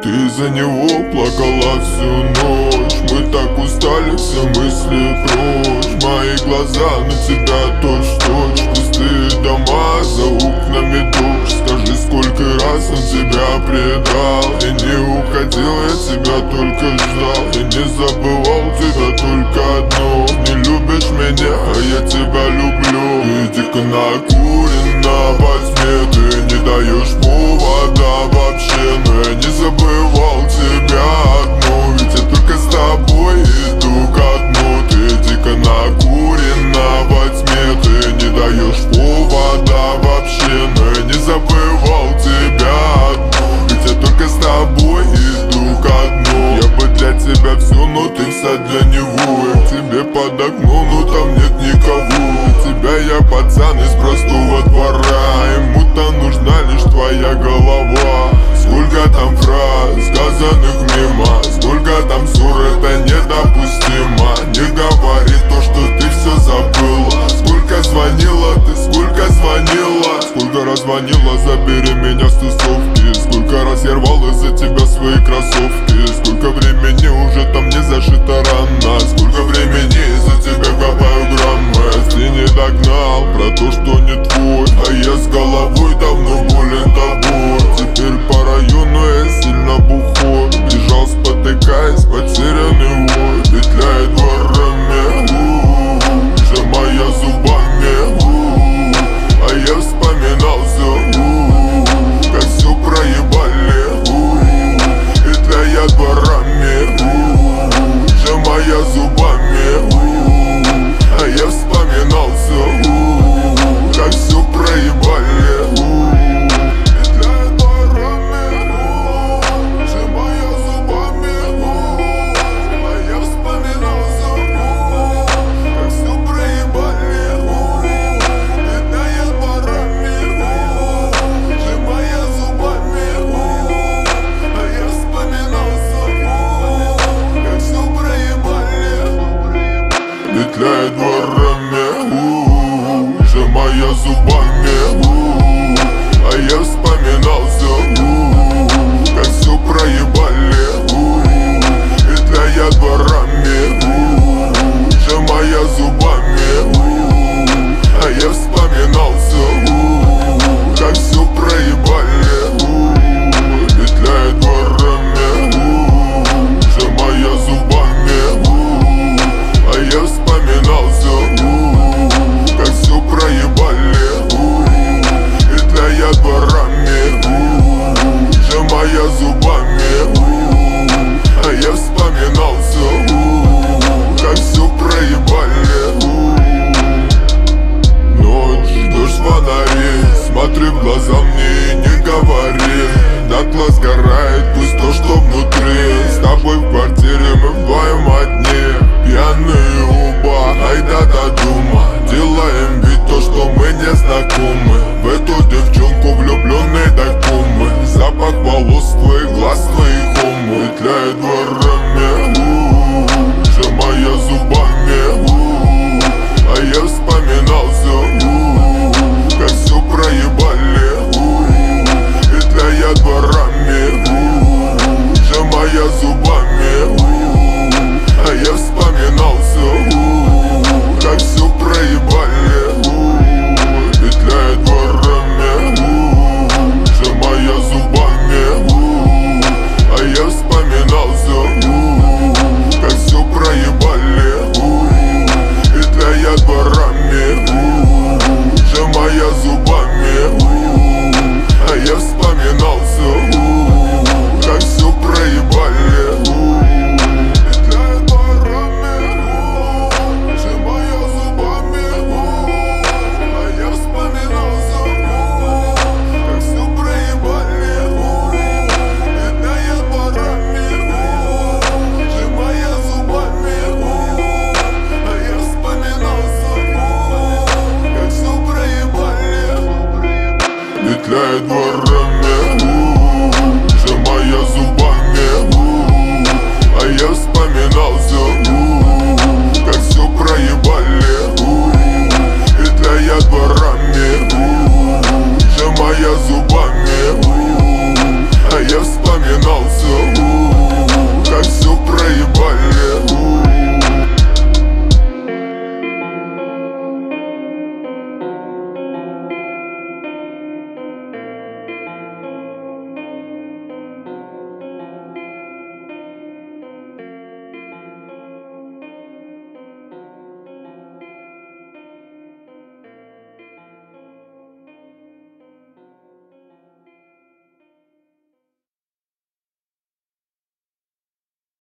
Ты за него плакала всю ночь. Мы так устали, все мысли прочь. Мои глаза на тебя точь-в-точь. Пустые дома, за окнами дождь. Скажи, сколько раз он тебя предал. И не уходил, я тебя только ждал. И не забывал тебя только одно. Не любишь меня, а я тебя люблю. Ты дико накурена во тьме. Ты не даешь повода вообще. Но я не забывал тебя одну. Ведь я только с тобой иду ко дну. Ты дико накурена во тьме. Ты не даешь повода вообще. Но я не забывал тебя одну. Ведь я только с тобой иду ко дну. Я бы для тебя все, но ты вся для него. Я к тебе под окном, но там нет никого. Для тебя я пацан из простого двора. Ему-то нужна лишь твоя голова. Сколько там фраз, сказанных мимо. Сколько там ссор, это недопустимо. Не говори то, что ты все забыла. Сколько звонила ты, сколько звонила. Сколько раз звонила, забери меня с тусовки. Сколько раз я рвал из-за тебя свои кроссовки. Сколько времени уже там не зашита рана. Сколько времени из-за тебя копаю граммы. Ты не догнал про то, что не твой. А я с головой давно болен тобой. Теперь по району я сильно бухой. Бежал, спотыкаясь, потерянный вой. Петляет дворами, сжимая зубами, а я вспоминал все, как все проебали, петляя дворами, сжимая зубами, а я вспоминал все, как все проебали. Петляет дворами, сжимая зубами, а я вспоминал все, как все проебали. Петляя дворами, сжимая зубами, а я вспоминал все, как все проебали. Петляет дворами, сжимая зубами, а я вспоминал все, как все проебали. Петляя дворами, сжимая зубами, а я вспоминал все, как все проебали. Ночь, дождь, фонари, смотри в глаза мне и не говори. Дотла сгорает, пусть то, что внутри. С тобой в квартире мы вдвоем одни. Пьяные оба, айда до дома. Делаем вид то, что мы не знакомы. В эту девчонку влюбленные до комы. Запах